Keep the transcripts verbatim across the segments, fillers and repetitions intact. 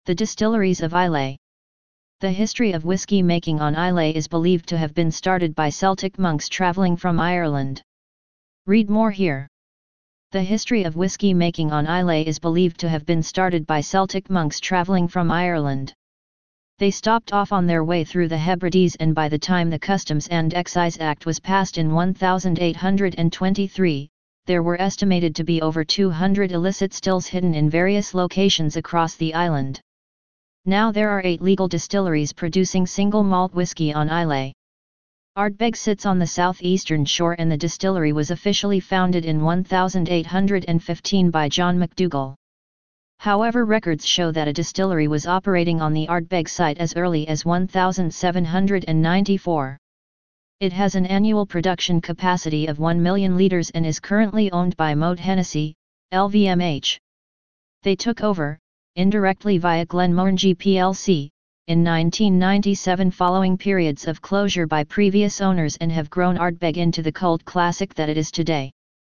The distilleries of Islay. The history of whiskey making on Islay is believed to have been started by Celtic monks travelling from Ireland. Read more here. The history of whiskey making on Islay is believed to have been started by Celtic monks travelling from Ireland. They stopped off on their way through the Hebrides, and by the time the Customs and Excise Act was passed in eighteen twenty-three, there were estimated to be over two hundred illicit stills hidden in various locations across the island. Now there are eight legal distilleries producing single malt whiskey on Islay. Ardbeg sits on the southeastern shore, and the distillery was officially founded in eighteen fifteen by John MacDougall. However, records show that a distillery was operating on the Ardbeg site as early as seventeen ninety-four. It has an annual production capacity of one million litres and is currently owned by Moët Hennessy, L V M H. They took over, indirectly via Glenmorangie plc, in nineteen ninety-seven following periods of closure by previous owners, and have grown Ardbeg into the cult classic that it is today.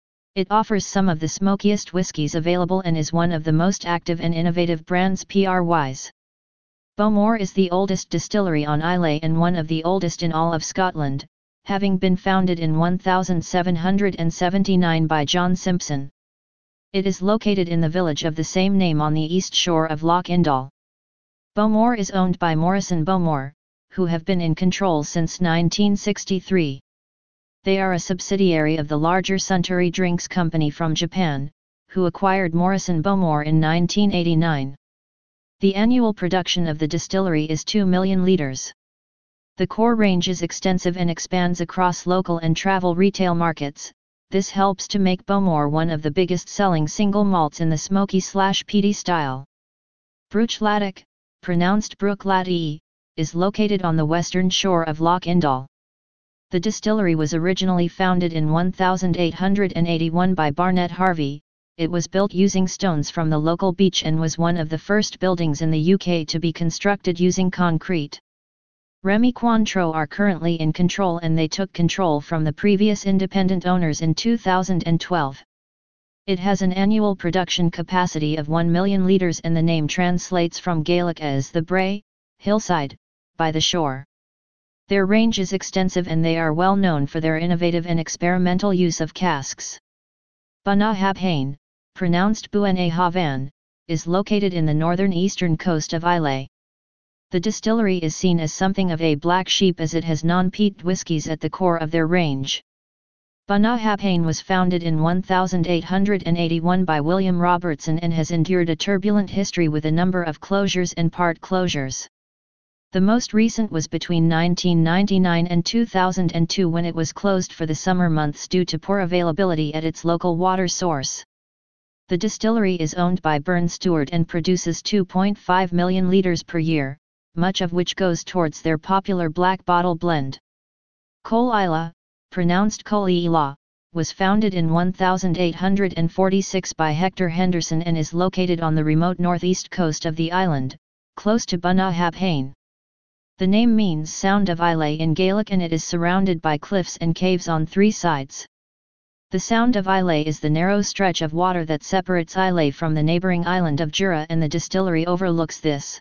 It offers some of the smokiest whiskies available and is one of the most active and innovative brands P R-wise. Bowmore is the oldest distillery on Islay and one of the oldest in all of Scotland, having been founded in seventeen seventy-nine by John Simpson. It is located in the village of the same name on the east shore of Loch Indal. Bowmore is owned by Morrison Bowmore, who have been in control since nineteen sixty-three. They are a subsidiary of the larger Suntory Drinks Company from Japan, who acquired Morrison Bowmore in nineteen eighty-nine. The annual production of the distillery is two million litres. The core range is extensive and expands across local and travel retail markets. This helps to make Bowmore one of the biggest selling single malts in the smoky-slash-peaty style. Bruichladdich, pronounced Bruichladdich, is located on the western shore of Loch Indal. The distillery was originally founded in eighteen eighty-one by Barnett Harvey. It was built using stones from the local beach and was one of the first buildings in the U K to be constructed using concrete. Remy Cointreau are currently in control, and they took control from the previous independent owners in two thousand twelve. It has an annual production capacity of one million litres, and the name translates from Gaelic as the brae, hillside, by the shore. Their range is extensive and they are well known for their innovative and experimental use of casks. Bunnahabhain, pronounced Buanahavan, is located in the northern eastern coast of Islay. The distillery is seen as something of a black sheep as it has non-peat whiskies at the core of their range. Bunnahabhain was founded in eighteen eighty-one by William Robertson and has endured a turbulent history with a number of closures and part closures. The most recent was between nineteen ninety-nine and two thousand two, when it was closed for the summer months due to poor availability at its local water source. The distillery is owned by Burn Stewart and produces two point five million litres per year, much of which goes towards their popular black bottle blend. Col Ila, pronounced Col Ila, was founded in eighteen forty-six by Hector Henderson and is located on the remote northeast coast of the island, close to Bunnahabhain. The name means Sound of Islay in Gaelic, and it is surrounded by cliffs and caves on three sides. The Sound of Islay is the narrow stretch of water that separates Islay from the neighbouring island of Jura, and the distillery overlooks this.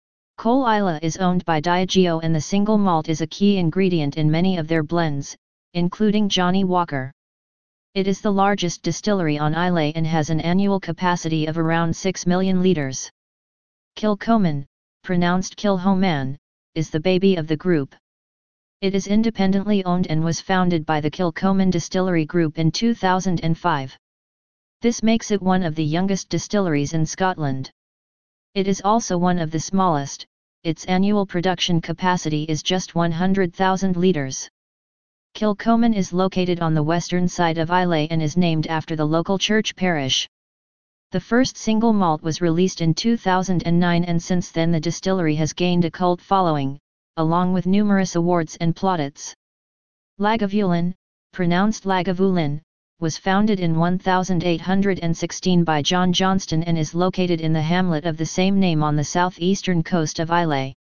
Col Ila is owned by Diageo, and the single malt is a key ingredient in many of their blends, including Johnnie Walker. It is the largest distillery on Islay and has an annual capacity of around six million litres. Kilchoman, pronounced Kilhoman, is the baby of the group. It is independently owned and was founded by the Kilchoman Distillery Group in two thousand five. This makes it one of the youngest distilleries in Scotland. It is also one of the smallest. Its annual production capacity is just one hundred thousand litres. Kilchoman is located on the western side of Islay and is named after the local church parish. The first single malt was released in two thousand nine, and since then the distillery has gained a cult following, along with numerous awards and plaudits. Lagavulin, pronounced Lagavulin, was founded in eighteen sixteen by John Johnston and is located in the hamlet of the same name on the southeastern coast of Islay.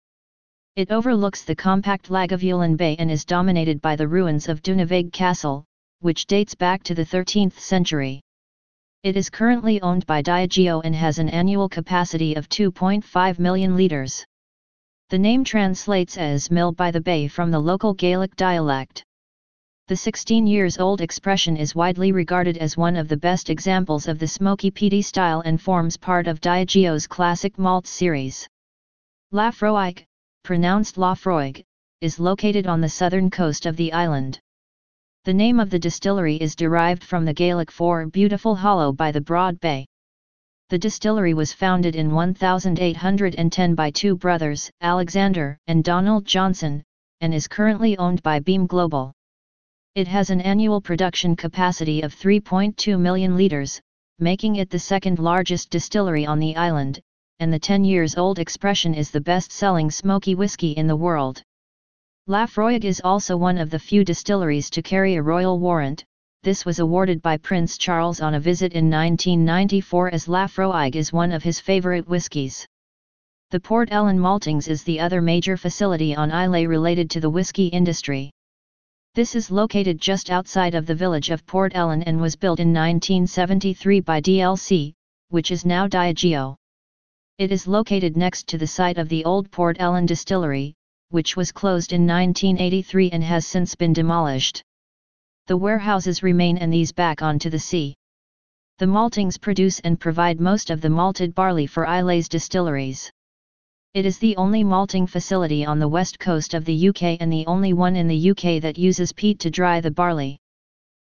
It overlooks the compact Lagavulin Bay and is dominated by the ruins of Dunaveg Castle, which dates back to the thirteenth century. It is currently owned by Diageo and has an annual capacity of two point five million litres. The name translates as mill by the bay from the local Gaelic dialect. The sixteen years old expression is widely regarded as one of the best examples of the smoky peaty style and forms part of Diageo's classic malt series. Laphroaig, pronounced Laphroaig, is located on the southern coast of the island. The name of the distillery is derived from the Gaelic for beautiful hollow by the broad bay. The distillery was founded in eighteen ten by two brothers, Alexander and Donald Johnson, and is currently owned by Beam Global. It has an annual production capacity of three point two million litres, making it the second largest distillery on the island, and the ten years old expression is the best-selling smoky whiskey in the world. Laphroaig is also one of the few distilleries to carry a royal warrant. This was awarded by Prince Charles on a visit in nineteen ninety-four, as Laphroaig is one of his favourite whiskies. The Port Ellen Maltings is the other major facility on Islay related to the whisky industry. This is located just outside of the village of Port Ellen and was built in nineteen seventy-three by D L C, which is now Diageo. It is located next to the site of the old Port Ellen distillery, which was closed in nineteen eighty-three and has since been demolished. The warehouses remain and these back onto the sea. The maltings produce and provide most of the malted barley for Islay's distilleries. It is the only malting facility on the west coast of the U K and the only one in the U K that uses peat to dry the barley.